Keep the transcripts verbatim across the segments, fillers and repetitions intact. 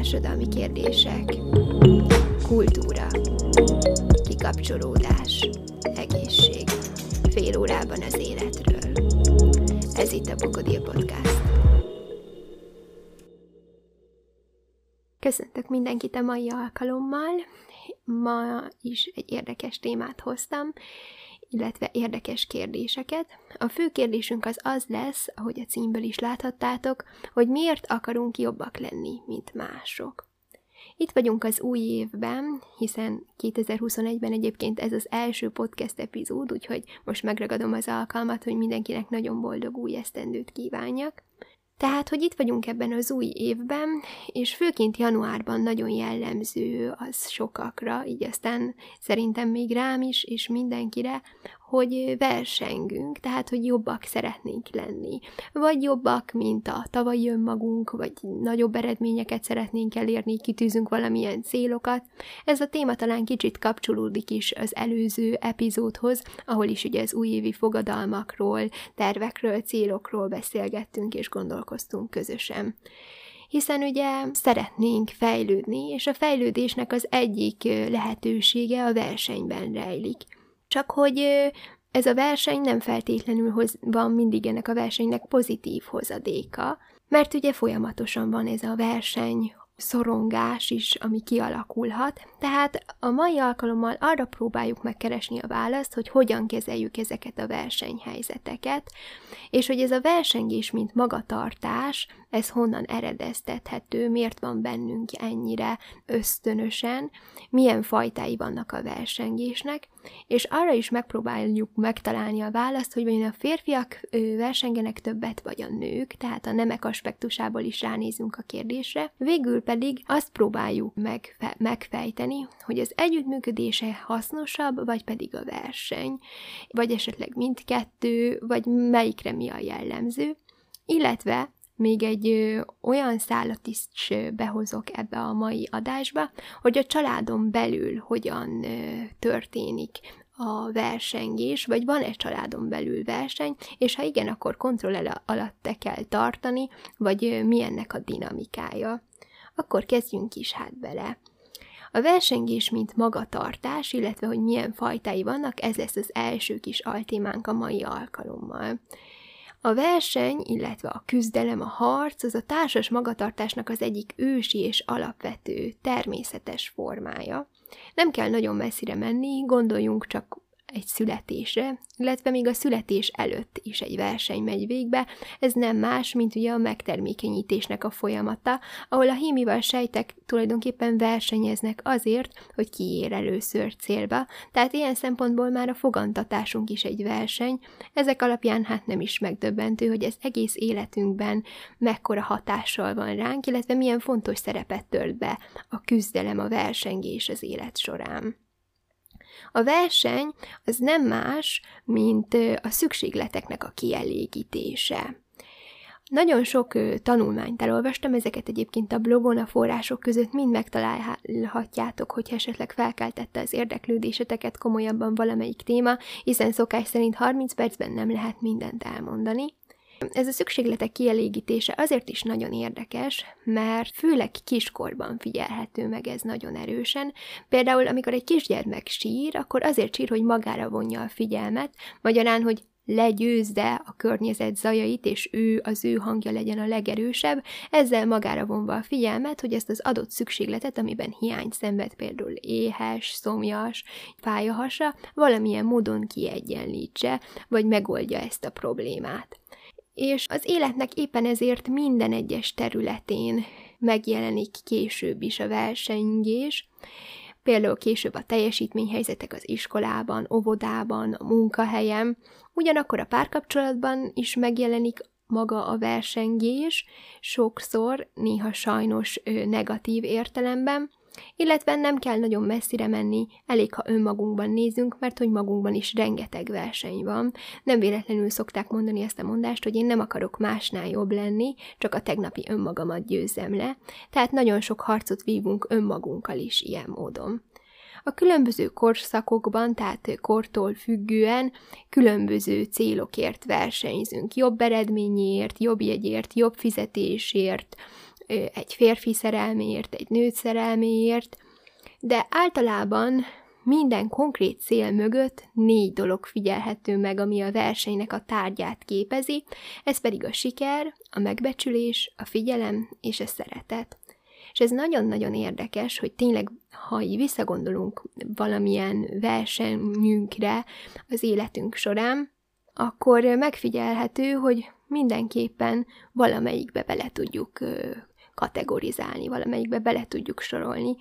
társadalmi kérdések, kultúra, kikapcsolódás, egészség, fél órában az életről. Ez itt a Bokodil Podcast. Köszöntök mindenkit a mai alkalommal. Ma is egy érdekes témát hoztam, illetve érdekes kérdéseket. A fő kérdésünk az az lesz, ahogy a címből is láthattátok, hogy miért akarunk jobbak lenni, mint mások. Itt vagyunk az új évben, hiszen kétezer-huszonegyben egyébként ez az első podcast epizód, úgyhogy most megragadom az alkalmat, hogy mindenkinek nagyon boldog új esztendőt kívánjak. Tehát, hogy itt vagyunk ebben az új évben, és főként januárban nagyon jellemző az sokakra, így aztán szerintem még rám is, és mindenkire, hogy versengünk, tehát, hogy jobbak szeretnénk lenni. Vagy jobbak, mint a tavalyi önmagunk, vagy nagyobb eredményeket szeretnénk elérni, kitűzünk valamilyen célokat. Ez a téma talán kicsit kapcsolódik is az előző epizódhoz, ahol is ugye az újévi fogadalmakról, tervekről, célokról beszélgettünk és gondolkoztunk közösen. Hiszen ugye szeretnénk fejlődni, és a fejlődésnek az egyik lehetősége a versenyben rejlik. Csak hogy ez a verseny nem feltétlenül hoz, van mindig ennek a versenynek pozitív hozadéka, mert ugye folyamatosan van ez a verseny, szorongás is, ami kialakulhat. Tehát a mai alkalommal arra próbáljuk megkeresni a választ, hogy hogyan kezeljük ezeket a versenyhelyzeteket, és hogy ez a versengés, mint magatartás, ez honnan eredeztethető, miért van bennünk ennyire ösztönösen, milyen fajtái vannak a versengésnek, és arra is megpróbáljuk megtalálni a választ, hogy vajon a férfiak versengenek többet, vagy a nők, tehát a nemek aspektusából is ránézünk a kérdésre. Végül pedig azt próbáljuk megfe- megfejteni, hogy az együttműködése hasznosabb, vagy pedig a verseny, vagy esetleg mindkettő, vagy melyikre mi a jellemző, illetve még egy ö, olyan szálat is behozok ebbe a mai adásba, hogy a családon belül hogyan ö, történik a versengés, vagy van-e családon belül verseny, és ha igen, akkor kontroll alatt te kell tartani, vagy ö, mi ennek a dinamikája. Akkor kezdjünk is hát bele. A versengés, mint magatartás, illetve hogy milyen fajtái vannak, ez lesz az első kis altémánk a mai alkalommal. A verseny, illetve a küzdelem, a harc, az a társas magatartásnak az egyik ősi és alapvető, természetes formája. Nem kell nagyon messzire menni, gondoljunk csak egy születésre, illetve még a születés előtt is egy verseny megy végbe, ez nem más, mint ugye a megtermékenyítésnek a folyamata, ahol a hímival sejtek tulajdonképpen versenyeznek azért, hogy ki ér először célba, tehát ilyen szempontból már a fogantatásunk is egy verseny, ezek alapján hát nem is megdöbbentő, hogy ez egész életünkben mekkora hatással van ránk, illetve milyen fontos szerepet tölt be a küzdelem, a versengés az élet során. A verseny az nem más, mint a szükségleteknek a kielégítése. Nagyon sok tanulmányt elolvastam, ezeket egyébként a blogon, a források között mind megtalálhatjátok, hogy esetleg felkeltette az érdeklődéseteket komolyabban valamelyik téma, hiszen szokás szerint harminc percben nem lehet mindent elmondani. Ez a szükségletek kielégítése azért is nagyon érdekes, mert főleg kiskorban figyelhető meg ez nagyon erősen. Például, amikor egy kisgyermek sír, akkor azért sír, hogy magára vonja a figyelmet, magyarán, hogy legyőzze a környezet zajait, és ő, az ő hangja legyen a legerősebb, ezzel magára vonva a figyelmet, hogy ezt az adott szükségletet, amiben hiányt szenved, például éhes, szomjas, fáj a hasa, valamilyen módon kiegyenlítse, vagy megoldja ezt a problémát. És az életnek éppen ezért minden egyes területén megjelenik később is a versengés, például később a teljesítményhelyzetek az iskolában, óvodában, a munkahelyen, ugyanakkor a párkapcsolatban is megjelenik maga a versengés, sokszor, néha sajnos negatív értelemben, illetve nem kell nagyon messzire menni, elég, ha önmagunkban nézünk, mert hogy magunkban is rengeteg verseny van. Nem véletlenül szokták mondani ezt a mondást, hogy én nem akarok másnál jobb lenni, csak a tegnapi önmagamat győzzem le, tehát nagyon sok harcot vívunk önmagunkkal is ilyen módon. A különböző korszakokban, tehát kortól függően különböző célokért versenyzünk. Jobb eredményért, jobb jegyért, jobb fizetésért, egy férfi szerelméért, egy nőt szerelméért, de általában minden konkrét cél mögött négy dolog figyelhető meg, ami a versenynek a tárgyát képezi, ez pedig a siker, a megbecsülés, a figyelem és a szeretet. És ez nagyon-nagyon érdekes, hogy tényleg, ha így visszagondolunk valamilyen versenyünkre az életünk során, akkor megfigyelhető, hogy mindenképpen valamelyikbe bele tudjuk kategorizálni, valamelyikbe bele tudjuk sorolni.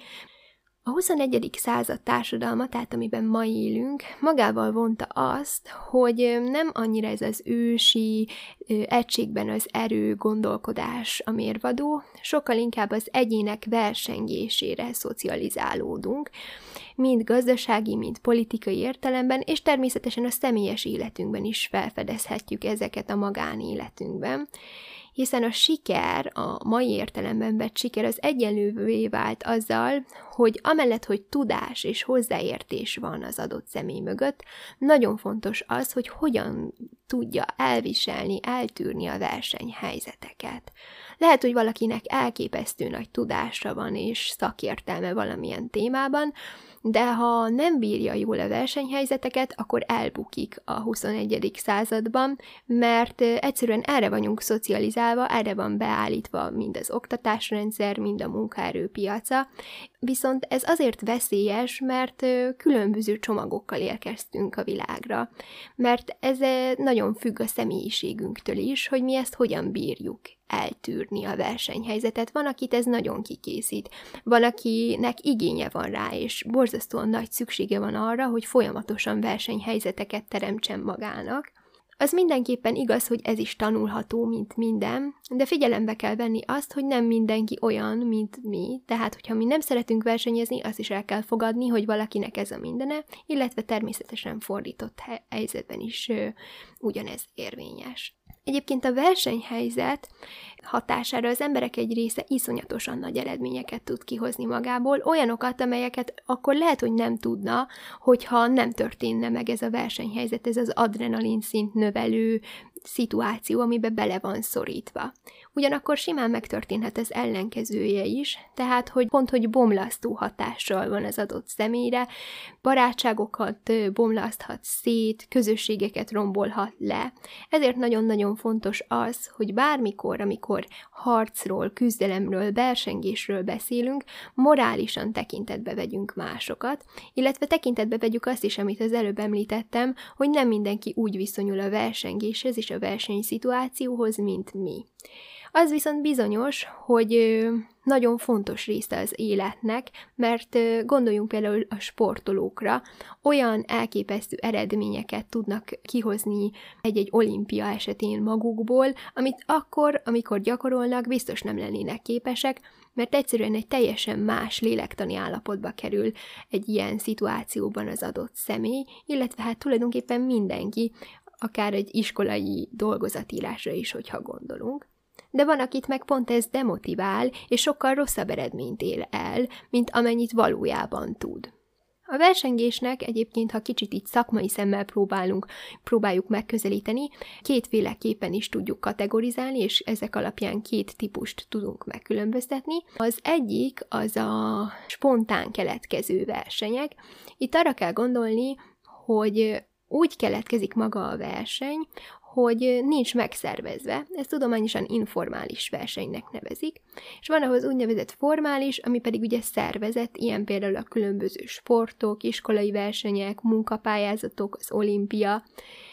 A huszonegyedik század társadalma, tehát amiben ma élünk, magával vonta azt, hogy nem annyira ez az ősi, egységben az erő gondolkodás a mérvadó, sokkal inkább az egyének versengésére szocializálódunk, mind gazdasági, mind politikai értelemben, és természetesen a személyes életünkben is felfedezhetjük ezeket a magánéletünkben, hiszen a siker, a mai értelemben vett siker az egyenlővé vált azzal, hogy amellett, hogy tudás és hozzáértés van az adott személy mögött, nagyon fontos az, hogy hogyan tudja elviselni, eltűrni a versenyhelyzeteket. Lehet, hogy valakinek elképesztő nagy tudása van és szakértelme valamilyen témában, de ha nem bírja jól a versenyhelyzeteket, akkor elbukik a huszonegyedik században, mert egyszerűen erre vagyunk szocializálva, erre van beállítva mind az oktatásrendszer, mind a munkaerőpiaca, viszont ez azért veszélyes, mert különböző csomagokkal érkeztünk a világra, mert ez nagyon függ a személyiségünktől is, hogy mi ezt hogyan bírjuk eltűrni a versenyhelyzetet. Van, akit ez nagyon kikészít, van, akinek igénye van rá, és borzasztóan nagy szüksége van arra, hogy folyamatosan versenyhelyzeteket teremtsen magának. Az mindenképpen igaz, hogy ez is tanulható, mint minden, de figyelembe kell venni azt, hogy nem mindenki olyan, mint mi, tehát hogyha mi nem szeretünk versenyezni, azt is el kell fogadni, hogy valakinek ez a mindene, illetve természetesen fordított helyzetben is ö, ugyanez érvényes. Egyébként a versenyhelyzet hatására az emberek egy része iszonyatosan nagy eredményeket tud kihozni magából, olyanokat, amelyeket akkor lehet, hogy nem tudna, hogyha nem történne meg ez a versenyhelyzet, ez az adrenalin szint növelő szituáció, amiben bele van szorítva. Ugyanakkor simán megtörténhet az ellenkezője is, tehát, hogy pont, hogy bomlasztó hatással van az adott személyre, barátságokat bomlaszthat szét, közösségeket rombolhat le. Ezért nagyon-nagyon fontos az, hogy bármikor, amikor harcról, küzdelemről, versengésről beszélünk, morálisan tekintetbe vegyünk másokat, illetve tekintetbe vegyük azt is, amit az előbb említettem, hogy nem mindenki úgy viszonyul a versengéshez és a versenyszituációhoz, mint mi. Az viszont bizonyos, hogy nagyon fontos része az életnek, mert gondoljunk például a sportolókra, olyan elképesztő eredményeket tudnak kihozni egy-egy olimpia esetén magukból, amit akkor, amikor gyakorolnak, biztos nem lennének képesek, mert egyszerűen egy teljesen más lélektani állapotba kerül egy ilyen szituációban az adott személy, illetve hát tulajdonképpen mindenki, akár egy iskolai dolgozatírásra is, hogyha gondolunk. De van, akit meg pont ez demotivál, és sokkal rosszabb eredményt él el, mint amennyit valójában tud. A versengésnek egyébként, ha kicsit így szakmai szemmel próbálunk, próbáljuk megközelíteni, kétféleképpen is tudjuk kategorizálni, és ezek alapján két típust tudunk megkülönböztetni. Az egyik az a spontán keletkező versenyek. Itt arra kell gondolni, hogy úgy keletkezik maga a verseny, hogy nincs megszervezve, ezt tudományosan informális versenynek nevezik, és van ahhoz úgynevezett formális, ami pedig ugye szervezett, ilyen például a különböző sportok, iskolai versenyek, munkapályázatok, az olimpia,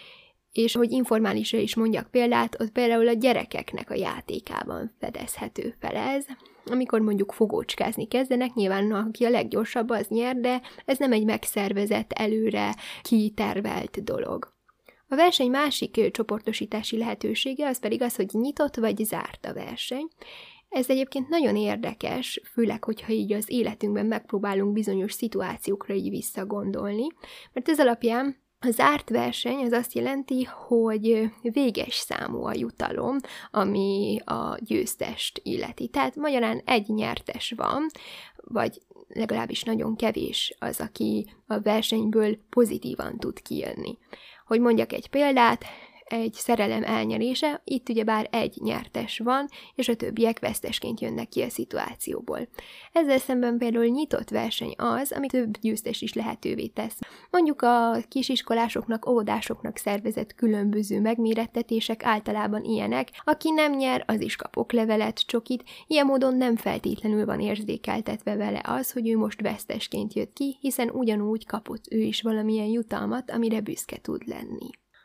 és hogy informálisra is mondjak példát, ott például a gyerekeknek a játékában fedezhető fel ez, amikor mondjuk fogócskázni kezdenek, nyilván aki a leggyorsabb, az nyer, de ez nem egy megszervezett, előre kitervelt dolog. A verseny másik csoportosítási lehetősége az pedig az, hogy nyitott vagy zárt a verseny. Ez egyébként nagyon érdekes, főleg, hogyha így az életünkben megpróbálunk bizonyos szituációkra így visszagondolni, mert ez alapján a zárt verseny az azt jelenti, hogy véges számú a jutalom, ami a győztest illeti. Tehát magyarán egy nyertes van, vagy legalábbis nagyon kevés az, aki a versenyből pozitívan tud kijönni. Hogy mondjak egy példát, egy szerelem elnyerése, itt ugyebár egy nyertes van, és a többiek vesztesként jönnek ki a szituációból. Ezzel szemben például nyitott verseny az, ami több győztes is lehetővé tesz. Mondjuk a kisiskolásoknak, óvodásoknak szervezett különböző megmérettetések általában ilyenek, aki nem nyer, az is kap oklevelet, csokit, ilyen módon nem feltétlenül van érzékeltetve vele az, hogy ő most vesztesként jött ki, hiszen ugyanúgy kapott ő is valamilyen jutalmat, amire büszke tud lenni.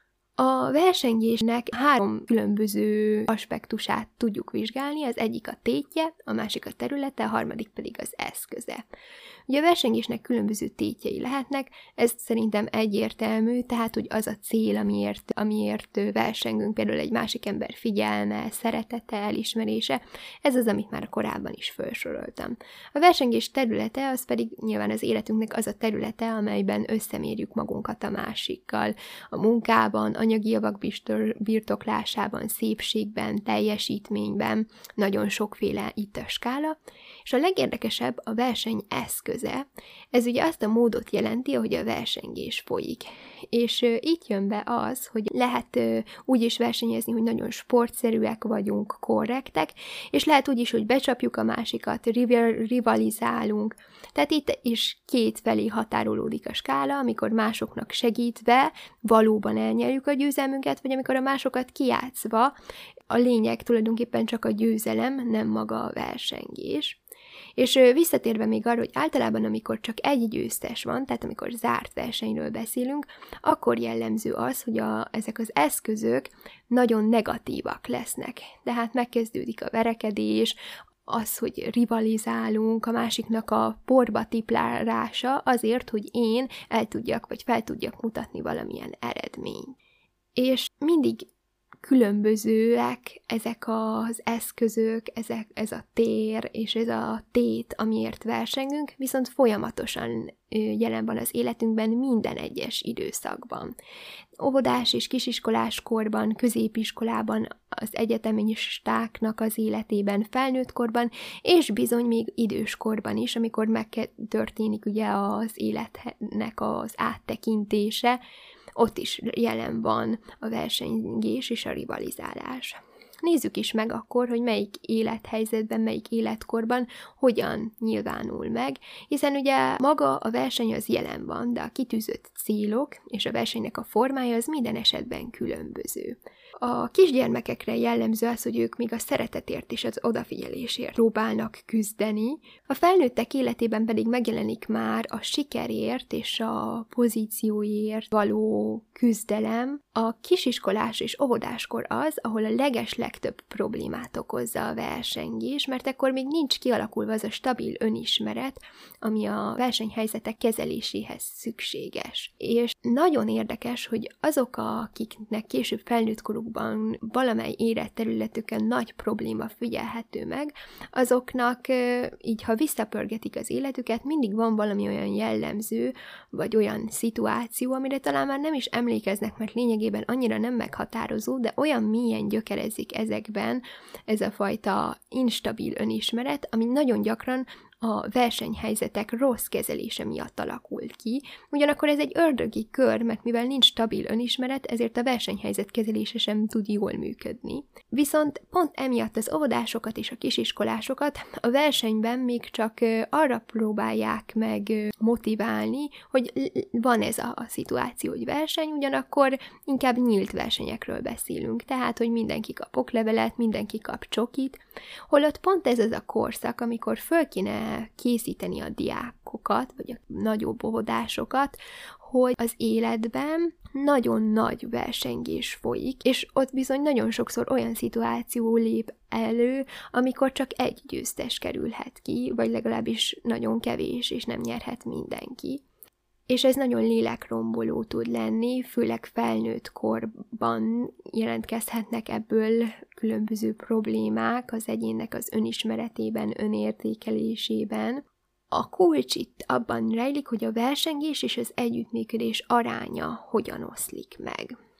A versengésnek három különböző aspektusát tudjuk vizsgálni, az egyik a tétje, a másik a területe, a harmadik pedig az eszköze. Ugye a versengésnek különböző tétjei lehetnek, ez szerintem egyértelmű, tehát hogy az a cél, amiért, amiért versengünk, például egy másik ember figyelme, szeretete, elismerése, ez az, amit már korábban is felsoroltam. A versengés területe az pedig nyilván az életünknek az a területe, amelyben összemérjük magunkat a másikkal, a munkában, anyagi javak birtoklásában, szépségben, teljesítményben, nagyon sokféle itt a skála, és a legérdekesebb a verseny eszköze. Ez ugye azt a módot jelenti, ahogy a versengés folyik. És uh, itt jön be az, hogy lehet uh, úgy is versenyezni, hogy nagyon sportszerűek vagyunk, korrektek, és lehet úgy is, hogy becsapjuk a másikat, rival, rivalizálunk. Tehát itt is két felé határolódik a skála, amikor másoknak segítve valóban elnyerjük a győzelmünket, vagy amikor a másokat kijátszva, a lényeg tulajdonképpen csak a győzelem, nem maga a versengés. És visszatérve még arra, hogy általában amikor csak egy győztes van, tehát amikor zárt versenyről beszélünk, akkor jellemző az, hogy a, ezek az eszközök nagyon negatívak lesznek. Tehát megkezdődik a verekedés, az, hogy rivalizálunk, a másiknak a porba tiplálása azért, hogy én el tudjak, vagy fel tudjak mutatni valamilyen eredményt. És mindig különbözőek ezek az eszközök, ezek, ez a tér és ez a tét, amiért versengünk, viszont folyamatosan jelen van az életünkben minden egyes időszakban. Óvodás és kisiskolás korban, középiskolában, az egyetemistáknak az életében, felnőtt korban, és bizony még idős korban is, amikor megtörténik ugye az életnek az áttekintése, ott is jelen van a versengés és a rivalizálás. Nézzük is meg akkor, hogy melyik élethelyzetben, melyik életkorban hogyan nyilvánul meg, hiszen ugye maga a verseny az jelen van, de a kitűzött célok és a versenynek a formája az minden esetben különböző. A kisgyermekekre jellemző az, hogy ők még a szeretetért és az odafigyelésért próbálnak küzdeni, a felnőttek életében pedig megjelenik már a sikerért és a pozícióért való küzdelem. A kisiskolás és óvodáskor az, ahol a legeslegtöbb problémát okozza a versengés, mert akkor még nincs kialakulva az a stabil önismeret, ami a versenyhelyzetek kezeléséhez szükséges. És nagyon érdekes, hogy azok, akiknek később felnőtt korukban valamely életterületükön nagy probléma figyelhető meg, azoknak így, ha visszapörgetik az életüket, mindig van valami olyan jellemző, vagy olyan szituáció, amire talán már nem is emlékeznek, mert lényegében annyira nem meghatározó, de olyan mélyen gyökerezik ezekben ez a fajta instabil önismeret, ami nagyon gyakran a versenyhelyzetek rossz kezelése miatt alakul ki. Ugyanakkor ez egy ördögi kör, mert mivel nincs stabil önismeret, ezért a versenyhelyzet kezelése sem tud jól működni. Viszont pont emiatt az óvodásokat és a kisiskolásokat a versenyben még csak arra próbálják meg motiválni, hogy van ez a szituáció, hogy verseny, ugyanakkor inkább nyílt versenyekről beszélünk, tehát, hogy mindenki kap oklevelet, mindenki kap csokit, holott pont ez az a korszak, amikor föl kéne készíteni a diákokat, vagy a nagyobb óvodásokat, hogy az életben nagyon nagy versengés folyik, és ott bizony nagyon sokszor olyan szituáció lép elő, amikor csak egy győztes kerülhet ki, vagy legalábbis nagyon kevés, és nem nyerhet mindenki. És ez nagyon lélekromboló tud lenni, főleg felnőtt korban jelentkezhetnek ebből különböző problémák az egyénnek az önismeretében, önértékelésében. A kulcs itt abban rejlik, hogy a versengés és az együttműködés aránya hogyan oszlik meg.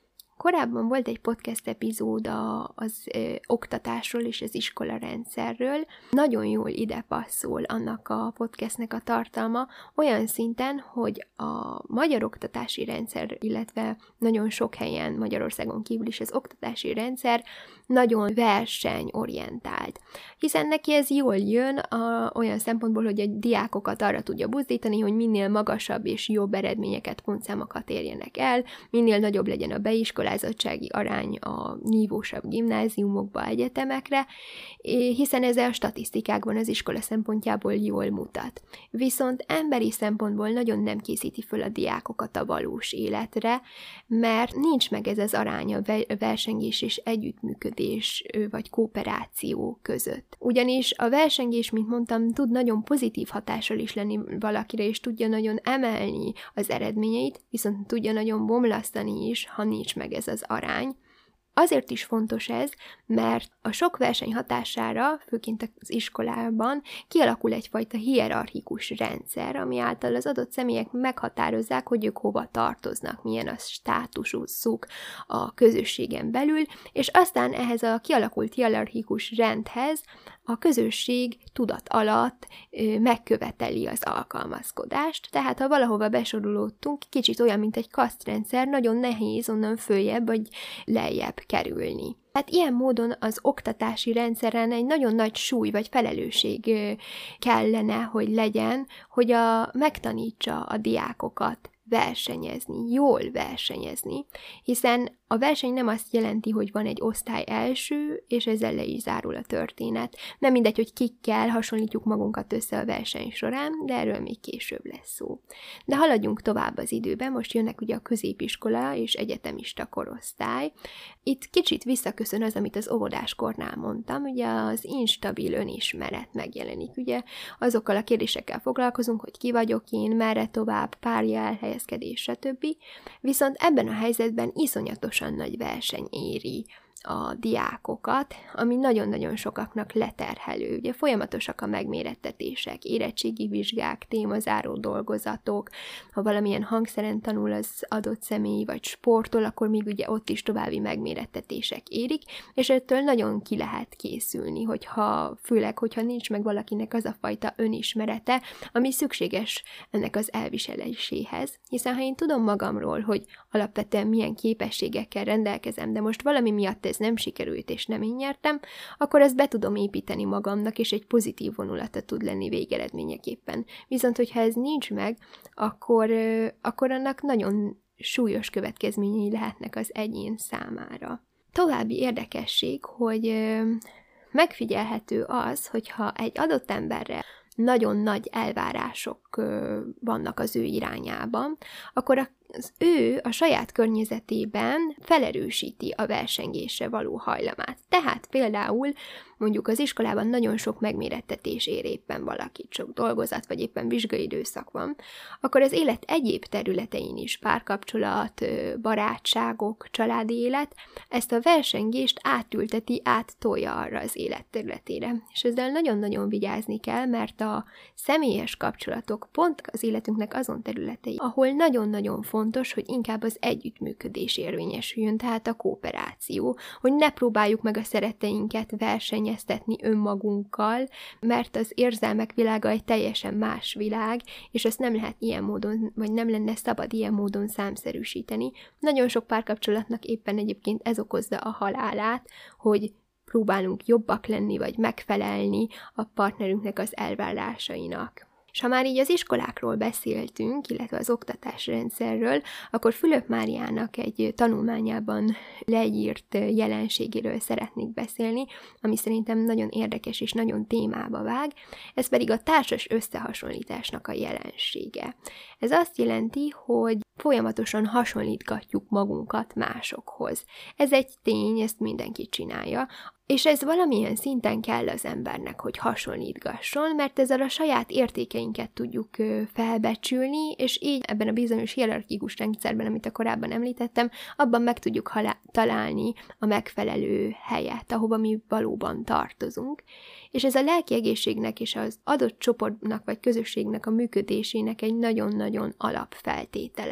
korábban volt egy podcast epizód az ö, oktatásról és az iskola rendszerről. Nagyon jól ide passzol annak a podcastnek a tartalma, olyan szinten, hogy a magyar oktatási rendszer, illetve nagyon sok helyen Magyarországon kívül is az oktatási rendszer nagyon versenyorientált. Hiszen neki ez jól jön a, olyan szempontból, hogy a diákokat arra tudja buzdítani, hogy minél magasabb és jobb eredményeket, pontszámokat érjenek el, minél nagyobb legyen a beiskolázottsági arány a nívósabb gimnáziumokba, egyetemekre, hiszen ez a statisztikákban az iskola szempontjából jól mutat. Viszont emberi szempontból nagyon nem készíti föl a diákokat a valós életre, mert nincs meg ez az arány a versengés és együttműködés vagy kooperáció között. Ugyanis a versengés, mint mondtam, tud nagyon pozitív hatással is lenni valakire, és tudja nagyon emelni az eredményeit, viszont tudja nagyon bomlasztani is, ha nincs meg ez az arány. Azért is fontos ez, mert a sok verseny hatására, főként az iskolában kialakul egyfajta hierarchikus rendszer, ami által az adott személyek meghatározzák, hogy ők hova tartoznak, milyen a státusuk a közösségen belül, és aztán ehhez a kialakult hierarchikus rendhez a közösség tudat alatt ö, megköveteli az alkalmazkodást, tehát ha valahova besorolódtunk, kicsit olyan, mint egy kasztrendszer, nagyon nehéz onnan följebb vagy lejjebb kerülni. Tehát ilyen módon az oktatási rendszeren egy nagyon nagy súly vagy felelősség ö, kellene, hogy legyen, hogy a, megtanítsa a diákokat versenyezni, jól versenyezni, hiszen a verseny nem azt jelenti, hogy van egy osztály első, és ezzel le is zárul a történet. Nem mindegy, hogy kikkel hasonlítjuk magunkat össze a verseny során, de erről még később lesz szó. De haladjunk tovább az időben, most jönnek ugye a középiskola és egyetemista korosztály. Itt kicsit visszaköszön az, amit az óvodáskornál mondtam, ugye az instabil önismeret megjelenik. Ugye azokkal a kérdésekkel foglalkozunk, hogy ki vagyok én, merre tovább, párja elhelyezkedés, stb. Viszont ebben a helyzetben iszonyatos nagy verseny éri a diákokat, ami nagyon-nagyon sokaknak leterhelő. Ugye folyamatosak a megmérettetések, érettségi vizsgák, témazáró dolgozatok, ha valamilyen hangszeren tanul az adott személy, vagy sportol, akkor még ugye ott is további megmérettetések érik, és ettől nagyon ki lehet készülni, hogyha, főleg, hogyha nincs meg valakinek az a fajta önismerete, ami szükséges ennek az elviseléséhez. Hiszen ha én tudom magamról, hogy alapvetően milyen képességekkel rendelkezem, de most valami miatt ez nem sikerült, és nem én nyertem, akkor ezt be tudom építeni magamnak, és egy pozitív vonulata tud lenni végeredményeképpen. Viszont, hogyha ez nincs meg, akkor, akkor annak nagyon súlyos következményei lehetnek az egyén számára. További érdekesség, hogy megfigyelhető az, hogyha egy adott emberre nagyon nagy elvárások vannak az ő irányában, akkor az ő a saját környezetében felerősíti a versengésre való hajlamát. Tehát például mondjuk az iskolában nagyon sok megmérettetés ér éppen valakit, sok dolgozat, vagy éppen vizsgai időszak van, akkor az élet egyéb területein is, párkapcsolat, barátságok, családi élet, ezt a versengést átülteti, áttolja arra az élet területére. És ezzel nagyon-nagyon vigyázni kell, mert a személyes kapcsolatok pont az életünknek azon területei, ahol nagyon-nagyon fontos, hogy inkább az együttműködés érvényesüljön, tehát a kooperáció, hogy ne próbáljuk meg a szeretteinket versenyeztetni önmagunkkal, mert az érzelmek világa egy teljesen más világ, és ezt nem lehet ilyen módon, vagy nem lenne szabad ilyen módon számszerűsíteni. Nagyon sok párkapcsolatnak éppen egyébként ez okozza a halálát, hogy próbálunk jobbak lenni, vagy megfelelni a partnerünknek az elvárásainak. És ha már így az iskolákról beszéltünk, illetve az oktatásrendszerről, akkor Fülöp Máriának egy tanulmányában leírt jelenségéről szeretnék beszélni, ami szerintem nagyon érdekes és nagyon témába vág, ez pedig a társas összehasonlításnak a jelensége. Ez azt jelenti, hogy folyamatosan hasonlítgatjuk magunkat másokhoz. Ez egy tény, ezt mindenki csinálja, és ez valamilyen szinten kell az embernek, hogy hasonlítgasson, mert ezzel a saját értékeinket tudjuk felbecsülni, és így ebben a bizonyos hierarchikus rendszerben, amit a korábban említettem, abban meg tudjuk halá- találni a megfelelő helyet, ahova mi valóban tartozunk. És ez a lelki egészségnek és az adott csoportnak vagy közösségnek a működésének egy nagyon-nagyon alapfeltétele.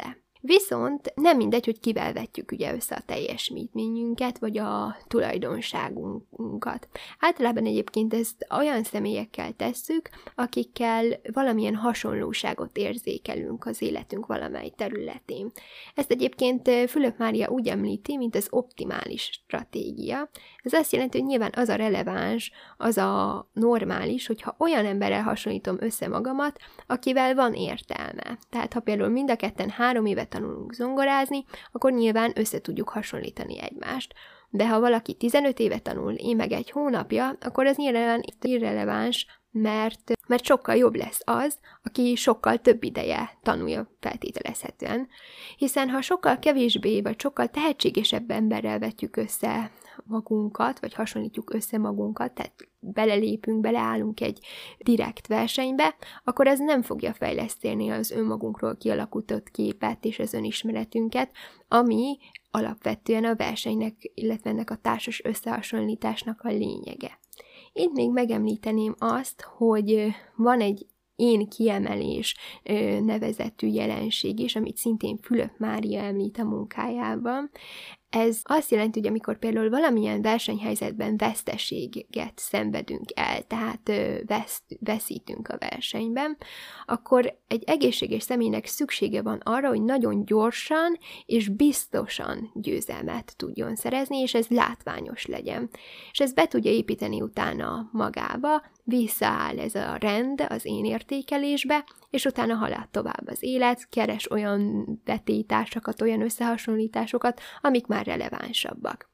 Viszont nem mindegy, hogy kivel vetjük ugye össze a teljesítményünket, vagy a tulajdonságunkat. Általában egyébként ezt olyan személyekkel tesszük, akikkel valamilyen hasonlóságot érzékelünk az életünk valamely területén. Ezt egyébként Fülöp Mária úgy említi, mint az optimális stratégia. Ez azt jelenti, hogy nyilván az a releváns, az a normális, hogyha olyan emberrel hasonlítom össze magamat, akivel van értelme. Tehát ha például mind a ketten három évet tanulunk zongorázni, akkor nyilván össze tudjuk hasonlítani egymást. De ha valaki tizenöt éve tanul, én meg egy hónapja, akkor ez nyilván irreleváns, mert, mert sokkal jobb lesz az, aki sokkal több ideje tanulja feltételezhetően. Hiszen ha sokkal kevésbé, vagy sokkal tehetségesebb emberrel vetjük össze magunkat, vagy hasonlítjuk össze magunkat, tehát belelépünk, beleállunk egy direkt versenybe, akkor ez nem fogja fejleszteni az önmagunkról kialakított képet és az önismeretünket, ami alapvetően a versenynek, illetve ennek a társas összehasonlításnak a lényege. Itt még megemlíteném azt, hogy van egy én kiemelés nevezetű jelenség is, amit szintén Fülöp Mária említ a munkájában. Ez azt jelenti, hogy amikor például valamilyen versenyhelyzetben veszteséget szenvedünk el, tehát veszt, veszítünk a versenyben, akkor egy egészséges személynek szüksége van arra, hogy nagyon gyorsan és biztosan győzelmet tudjon szerezni, és ez látványos legyen. És ezt be tudja építeni utána magába, visszaáll ez a rend az én értékelésbe, és utána halad tovább az élet, keres olyan vetélytársakat, olyan összehasonlításokat, amik már relevánsabbak.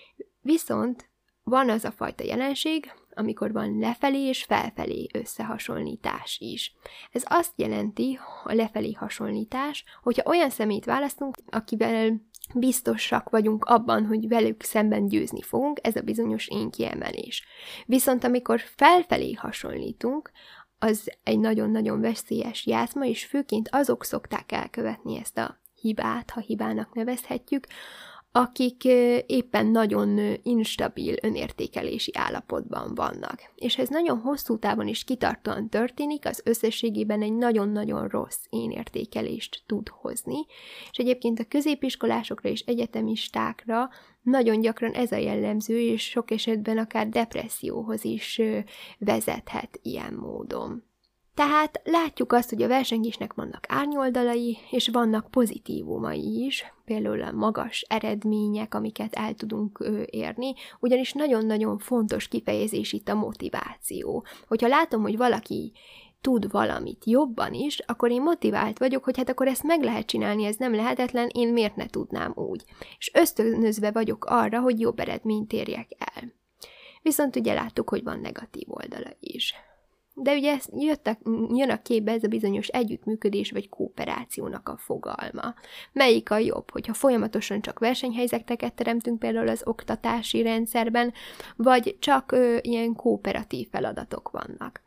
Viszont van az a fajta jelenség, amikor van lefelé és felfelé összehasonlítás is. Ez azt jelenti, a lefelé hasonlítás, hogyha olyan személyt választunk, akivel biztosak vagyunk abban, hogy velük szemben győzni fogunk, ez a bizonyos én kiemelés. Viszont amikor felfelé hasonlítunk, az egy nagyon-nagyon veszélyes játszma, és főként azok szokták elkövetni ezt a hibát, ha hibának nevezhetjük, akik éppen nagyon instabil önértékelési állapotban vannak. És ez nagyon hosszú távon is kitartóan történik, az összességében egy nagyon-nagyon rossz énértékelést tud hozni, és egyébként a középiskolásokra és egyetemistákra nagyon gyakran ez a jellemző, és sok esetben akár depresszióhoz is vezethet ilyen módon. Tehát látjuk azt, hogy a versengésnek vannak árnyoldalai, és vannak pozitívumai is, például a magas eredmények, amiket el tudunk érni, ugyanis nagyon-nagyon fontos kifejezés itt a motiváció. Hogyha látom, hogy valaki tud valamit jobban is, akkor én motivált vagyok, hogy hát akkor ezt meg lehet csinálni, ez nem lehetetlen, én miért ne tudnám úgy. És ösztönözve vagyok arra, hogy jobb eredményt érjek el. Viszont ugye láttuk, hogy van negatív oldala is. De ugye jött a, jön a képbe ez a bizonyos együttműködés vagy kooperációnak a fogalma. Melyik a jobb, hogyha folyamatosan csak versenyhelyzeteket teremtünk például az oktatási rendszerben, vagy csak ö, ilyen kooperatív feladatok vannak.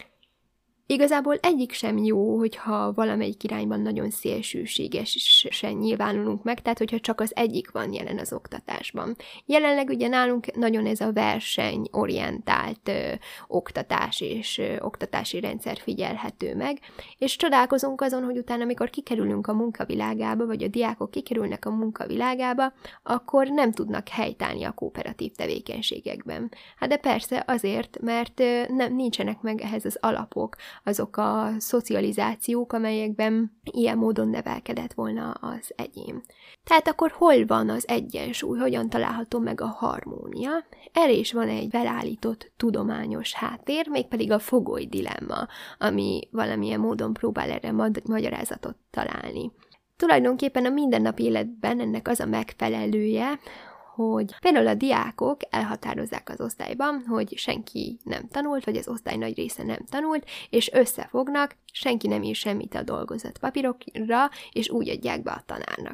Igazából egyik sem jó, hogyha valamelyik irányban nagyon szélsőségesen nyilvánulunk meg, tehát hogyha csak az egyik van jelen az oktatásban. Jelenleg ugye nálunk nagyon ez a versenyorientált ö, oktatás és ö, oktatási rendszer figyelhető meg, és csodálkozunk azon, hogy utána, amikor kikerülünk a munkavilágába, vagy a diákok kikerülnek a munkavilágába, akkor nem tudnak helytállni a kooperatív tevékenységekben. Hát de persze azért, mert ö, nem, nincsenek meg ehhez az alapok, azok a szocializációk, amelyekben ilyen módon nevelkedett volna az egyén. Tehát akkor hol van az egyensúly, hogyan található meg a harmónia? Erre is van egy felállított tudományos háttér, mégpedig a fogoly dilemma, ami valamilyen módon próbál erre magyarázatot találni. Tulajdonképpen a mindennapi életben ennek az a megfelelője, hogy például a diákok elhatározzák az osztályban, hogy senki nem tanult, vagy az osztály nagy része nem tanult, és összefognak, senki nem ír semmit a dolgozat papírokra, és úgy adják be a tanárnak.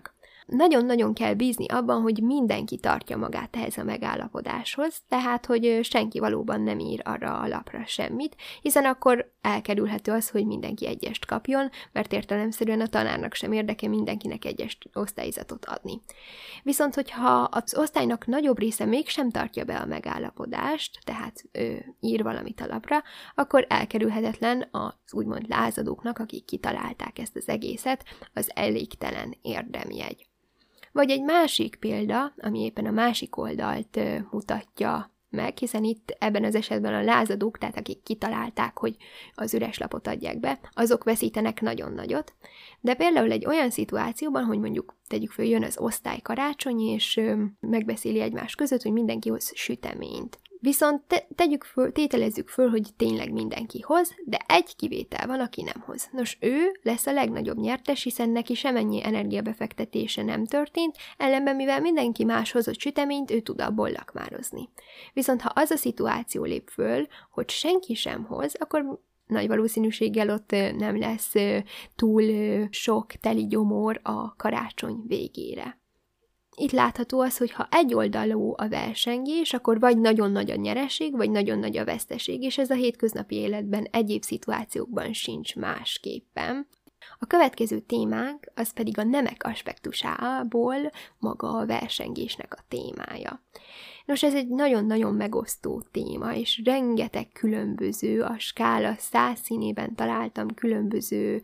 nagyon-nagyon kell bízni abban, hogy mindenki tartja magát ehhez a megállapodáshoz, tehát, hogy senki valóban nem ír arra a lapra semmit, hiszen akkor elkerülhető az, hogy mindenki egyest kapjon, mert értelemszerűen a tanárnak sem érdeke mindenkinek egyes osztályzatot adni. Viszont, hogyha az osztálynak nagyobb része mégsem tartja be a megállapodást, tehát ő ír valamit a lapra, akkor elkerülhetetlen az úgymond lázadóknak, akik kitalálták ezt az egészet, az elégtelen érdemjegy. Vagy egy másik példa, ami éppen a másik oldalt ö, mutatja meg, hiszen itt ebben az esetben a lázadók, tehát akik kitalálták, hogy az üres lapot adják be, azok veszítenek nagyon nagyot. De például egy olyan szituációban, hogy mondjuk tegyük föl, jön az osztály karácsony, és ö, megbeszéli egymás között, hogy mindenki hoz süteményt. Viszont te, tegyük föl, tételezzük föl, hogy tényleg mindenki hoz, de egy kivétel van, aki nem hoz. Nos, ő lesz a legnagyobb nyertes, hiszen neki semennyi energiabefektetése nem történt, ellenben mivel mindenki más hozott süteményt, ő tud abból lakmározni. Viszont ha az a szituáció lép föl, hogy senki sem hoz, akkor nagy valószínűséggel ott nem lesz túl sok teli gyomor a karácsony végére. Itt látható az, hogy ha egyoldalú a versengés, akkor vagy nagyon nagy a nyereség, vagy nagyon nagy a veszteség, és ez a hétköznapi életben egyéb szituációkban sincs másképpen. A következő témánk az pedig a nemek aspektusából maga a versengésnek a témája. Nos, ez egy nagyon-nagyon megosztó téma, és rengeteg különböző, a skála száz színében találtam különböző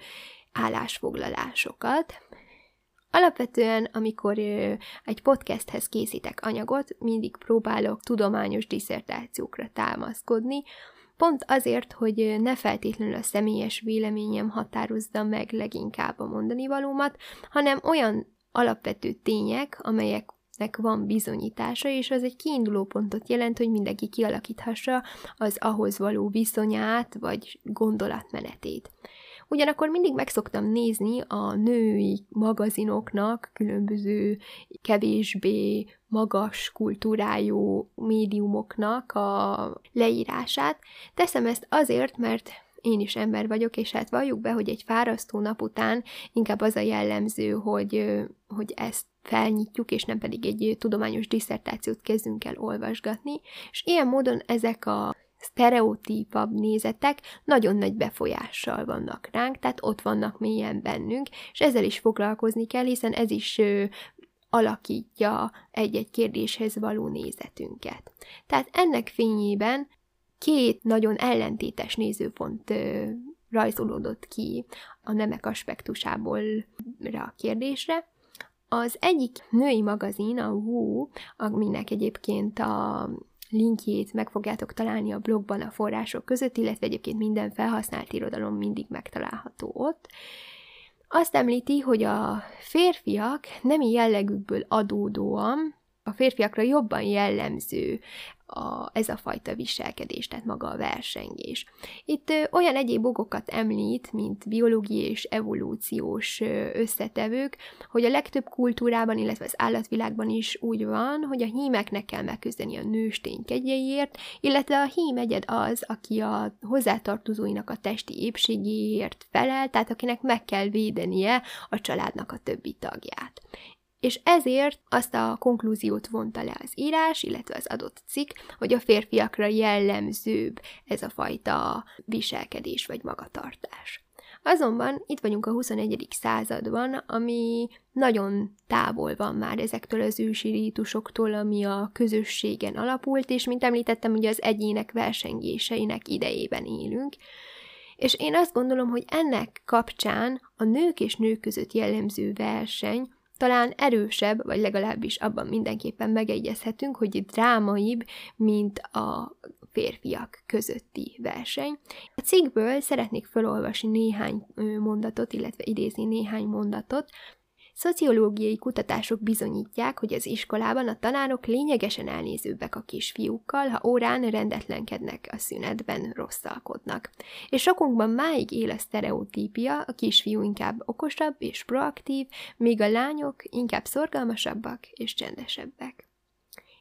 állásfoglalásokat. Alapvetően, amikor egy podcasthez készítek anyagot, mindig próbálok tudományos disszertációkra támaszkodni, pont azért, hogy ne feltétlenül a személyes véleményem határozza meg leginkább a mondani valómat, hanem olyan alapvető tények, amelyeknek van bizonyítása, és az egy kiinduló pontot jelent, hogy mindenki kialakíthassa az ahhoz való viszonyát, vagy gondolatmenetét. Ugyanakkor mindig meg szoktam nézni a női magazinoknak különböző kevésbé magas kultúrájú médiumoknak a leírását. Teszem ezt azért, mert én is ember vagyok, és hát valljuk be, hogy egy fárasztó nap után inkább az a jellemző, hogy, hogy ezt felnyitjuk, és nem pedig egy tudományos disszertációt kezdünk el olvasgatni, és ilyen módon ezek a sztereotípabb nézetek nagyon nagy befolyással vannak ránk, tehát ott vannak mélyen bennünk, és ezzel is foglalkozni kell, hiszen ez is ö, alakítja egy-egy kérdéshez való nézetünket. Tehát ennek fényében két nagyon ellentétes nézőpont ö, rajzolódott ki a nemek aspektusából a kérdésre. Az egyik női magazin, a Woo, aminek egyébként a linkjét meg fogjátok találni a blogban a források között, illetve egyébként minden felhasznált irodalom mindig megtalálható ott. Azt említi, hogy a férfiak nemi jellegükből adódóan a férfiakra jobban jellemző a, ez a fajta viselkedés, tehát maga a versengés. Itt ö, olyan egyéb okokat említ, mint biológiai és evolúciós ö, összetevők, hogy a legtöbb kultúrában, illetve az állatvilágban is úgy van, hogy a hímeknek kell megküzdeni a nőstény kegyeiért, illetve a hím egyed az, aki a hozzátartozóinak a testi épségéért felel, tehát akinek meg kell védenie a családnak a többi tagját. És ezért azt a konklúziót vonta le az írás, illetve az adott cikk, hogy a férfiakra jellemzőbb ez a fajta viselkedés vagy magatartás. Azonban itt vagyunk a huszonegyedik században, ami nagyon távol van már ezektől az ősi rítusoktól, ami a közösségen alapult, és mint említettem, ugye az egyének versengéseinek idejében élünk. És én azt gondolom, hogy ennek kapcsán a nők és nők között jellemző verseny talán erősebb, vagy legalábbis abban mindenképpen megegyezhetünk, hogy drámaibb, mint a férfiak közötti verseny. A cikkből szeretnék felolvasni néhány mondatot, illetve idézni néhány mondatot. Szociológiai kutatások bizonyítják, hogy az iskolában a tanárok lényegesen elnézőbbek a kisfiúkkal, ha órán rendetlenkednek, a szünetben rosszalkodnak. És sokunkban máig él a sztereotípia, a kisfiú inkább okosabb és proaktív, míg a lányok inkább szorgalmasabbak és csendesebbek.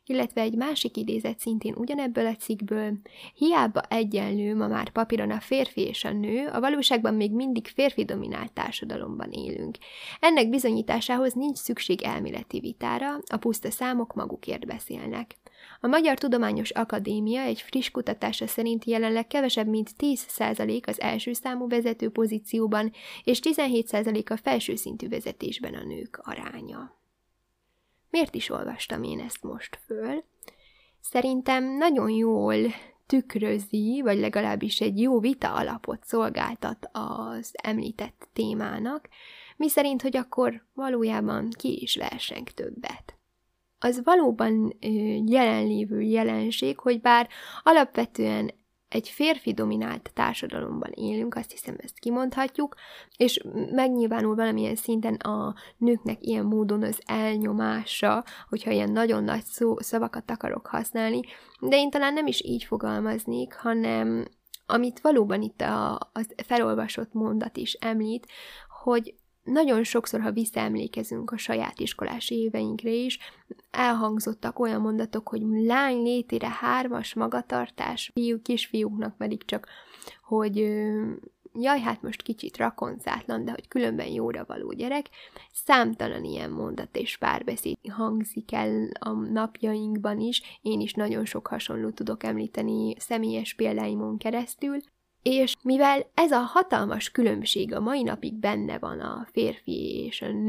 Illetve egy másik idézet szintén ugyanebből a cikkből: hiába egyenlő ma már papíron a férfi és a nő, a valóságban még mindig férfi dominált társadalomban élünk. Ennek bizonyításához nincs szükség elméleti vitára, a puszta számok magukért beszélnek. A Magyar Tudományos Akadémia egy friss kutatása szerint jelenleg kevesebb, mint tíz százalék az első számú vezető pozícióban, és tizenhét százalék a felső szintű vezetésben a nők aránya. Miért is olvastam én ezt most föl? Szerintem nagyon jól tükrözi, vagy legalábbis egy jó vita alapot szolgáltat az említett témának, miszerint, hogy akkor valójában ki is verseng többet. Az valóban jelenlévő jelenség, hogy bár alapvetően egy férfi dominált társadalomban élünk, azt hiszem, ezt kimondhatjuk, és megnyilvánul valamilyen szinten a nőknek ilyen módon az elnyomása, hogyha ilyen nagyon nagy szó, szavakat akarok használni, de én talán nem is így fogalmaznék, hanem amit valóban itt a, a felolvasott mondat is említ, hogy nagyon sokszor, ha visszaemlékezünk a saját iskolás éveinkre is, elhangzottak olyan mondatok, hogy lány létére hármas magatartás, fiú, kisfiúknak pedig csak, hogy jaj, hát most kicsit rakoncátlan, de hogy különben jóra való gyerek. Számtalan ilyen mondat és párbeszéd hangzik el a napjainkban is, én is nagyon sok hasonlót tudok említeni személyes példáimon keresztül, és mivel ez a hatalmas különbség a mai napig benne van a férfi és a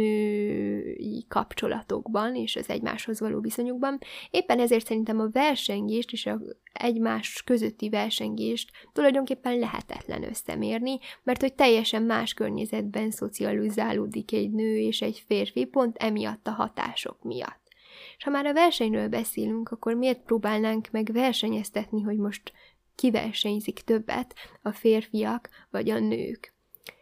női kapcsolatokban és az egymáshoz való viszonyukban, éppen ezért szerintem a versengést és az egymás közötti versengést tulajdonképpen lehetetlen összemérni, mert hogy teljesen más környezetben szocializálódik egy nő és egy férfi pont emiatt a hatások miatt. És ha már a versenyről beszélünk, akkor miért próbálnánk meg versenyeztetni, hogy most ki versenyzik többet, a férfiak vagy a nők?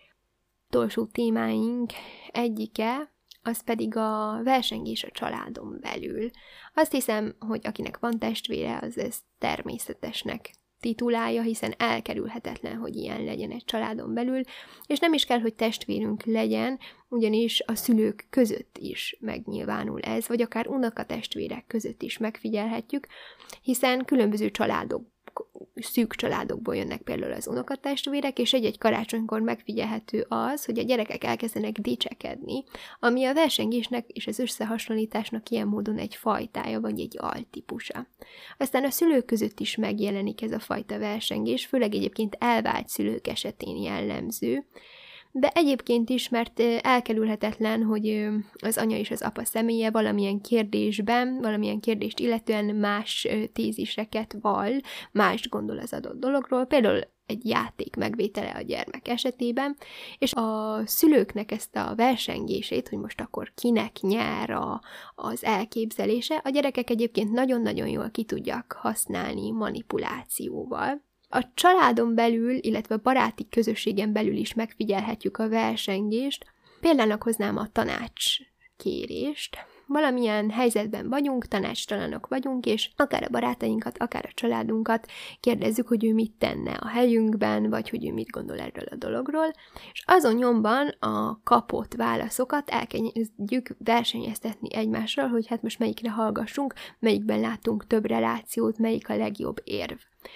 Utolsó témáink egyike, az pedig a versengés a családon belül. Azt hiszem, hogy akinek van testvére, az ezt természetesnek titulálja, hiszen elkerülhetetlen, hogy ilyen legyen egy családon belül, és nem is kell, hogy testvérünk legyen, ugyanis a szülők között is megnyilvánul ez, vagy akár unokatestvérek között is megfigyelhetjük, hiszen különböző családok, szűk családokból jönnek például az unokatestvérek, és egy-egy karácsonykor megfigyelhető az, hogy a gyerekek elkezdenek dicsekedni, ami a versengésnek és az összehasonlításnak ilyen módon egy fajtája, vagy egy altípusa. Aztán a szülők között is megjelenik ez a fajta versengés, főleg egyébként elvált szülők esetén jellemző, de egyébként is, mert elkerülhetetlen, hogy az anya és az apa személye valamilyen kérdésben, valamilyen kérdést illetően más téziseket vall, mást gondol az adott dologról, például egy játék megvétele a gyermek esetében, és a szülőknek ezt a versengését, hogy most akkor kinek nyer a, az elképzelése, a gyerekek egyébként nagyon-nagyon jól ki tudják használni manipulációval. A családon belül, illetve a baráti közösségen belül is megfigyelhetjük a versengést. Példának hoznám a tanácskérést. Valamilyen helyzetben vagyunk, tanácstalanok vagyunk, és akár a barátainkat, akár a családunkat kérdezzük, hogy ő mit tenne a helyünkben, vagy hogy ő mit gondol erről a dologról, és azon nyomban a kapott válaszokat elkezdjük versenyeztetni egymással, hogy hát most melyikre hallgassunk, melyikben látunk több relációt, melyik a legjobb érv.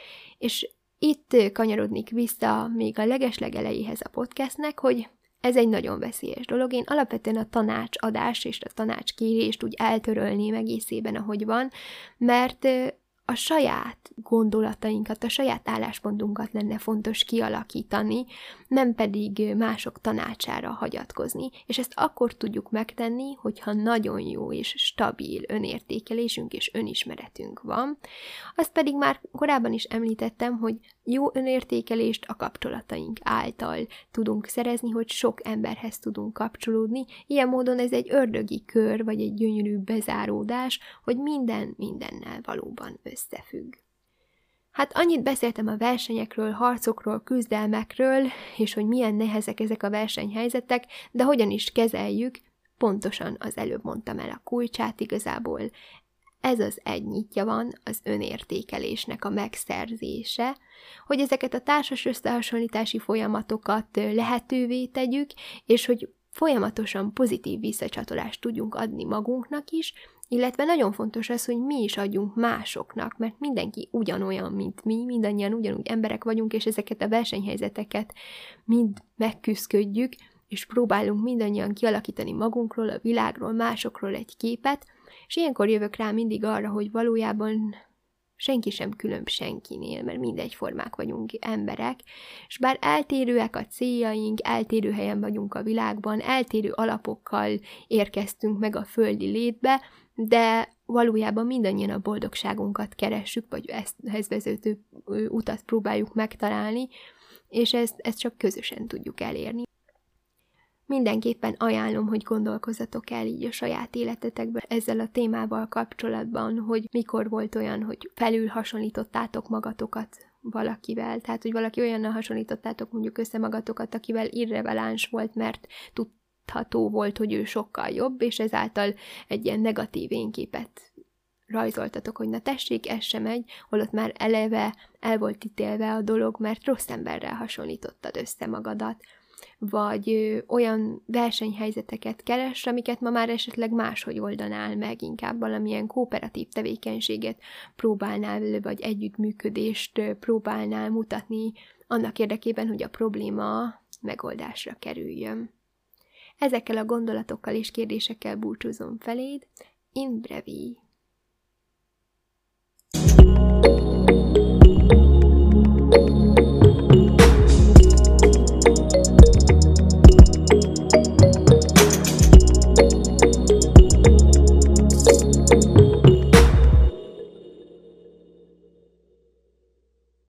És itt kanyarodnék vissza még a legeslegelejéhez a podcastnek, hogy ez egy nagyon veszélyes dolog. Én alapvetően a tanácsadás és a tanácskérést úgy eltörölném egészében, ahogy van, mert a saját gondolatainkat, a saját álláspontunkat lenne fontos kialakítani, nem pedig mások tanácsára hagyatkozni, és ezt akkor tudjuk megtenni, hogyha nagyon jó és stabil önértékelésünk és önismeretünk van. Azt pedig már korábban is említettem, hogy jó önértékelést a kapcsolataink által tudunk szerezni, hogy sok emberhez tudunk kapcsolódni. Ilyen módon ez egy ördögi kör, vagy egy gyönyörű bezáródás, hogy minden mindennel valóban összefügg. Hát annyit beszéltem a versenyekről, harcokról, küzdelmekről, és hogy milyen nehezek ezek a versenyhelyzetek, de hogyan is kezeljük, pontosan az előbb mondtam el a kulcsát igazából. Ez az egy nyitja van, az önértékelésnek a megszerzése, hogy ezeket a társas összehasonlítási folyamatokat lehetővé tegyük, és hogy folyamatosan pozitív visszacsatolást tudjunk adni magunknak is, Illetve nagyon fontos az, hogy mi is adjunk másoknak, mert mindenki ugyanolyan, mint mi, mindannyian ugyanúgy emberek vagyunk, és ezeket a versenyhelyzeteket mind megküszködjük, és próbálunk mindannyian kialakítani magunkról, a világról, másokról egy képet, és ilyenkor jövök rá mindig arra, hogy valójában senki sem különb senkinél, mert mindegyformák vagyunk emberek, és bár eltérőek a céljaink, eltérő helyen vagyunk a világban, eltérő alapokkal érkeztünk meg a földi létbe, de valójában mindannyian a boldogságunkat keressük, vagy ehhez vezető utat próbáljuk megtalálni, és ezt, ezt csak közösen tudjuk elérni. Mindenképpen ajánlom, hogy gondolkozzatok el így a saját életetekben ezzel a témával kapcsolatban, hogy mikor volt olyan, hogy felül hasonlítottátok magatokat valakivel, tehát hogy valaki olyannal hasonlítottátok mondjuk össze magatokat, akivel irreveláns volt, mert tudható volt, hogy ő sokkal jobb, és ezáltal egy ilyen negatív énképet rajzoltatok, hogy na tessék, ez sem megy, holott már eleve el volt ítélve a dolog, mert rossz emberrel hasonlítottad össze magadat, vagy ö, olyan versenyhelyzeteket keres, amiket ma már esetleg máshogy oldanál meg, inkább valamilyen kooperatív tevékenységet próbálnál, vagy együttműködést próbálnál mutatni annak érdekében, hogy a probléma megoldásra kerüljön. Ezekkel a gondolatokkal és kérdésekkel búcsúzom feléd. In brevi!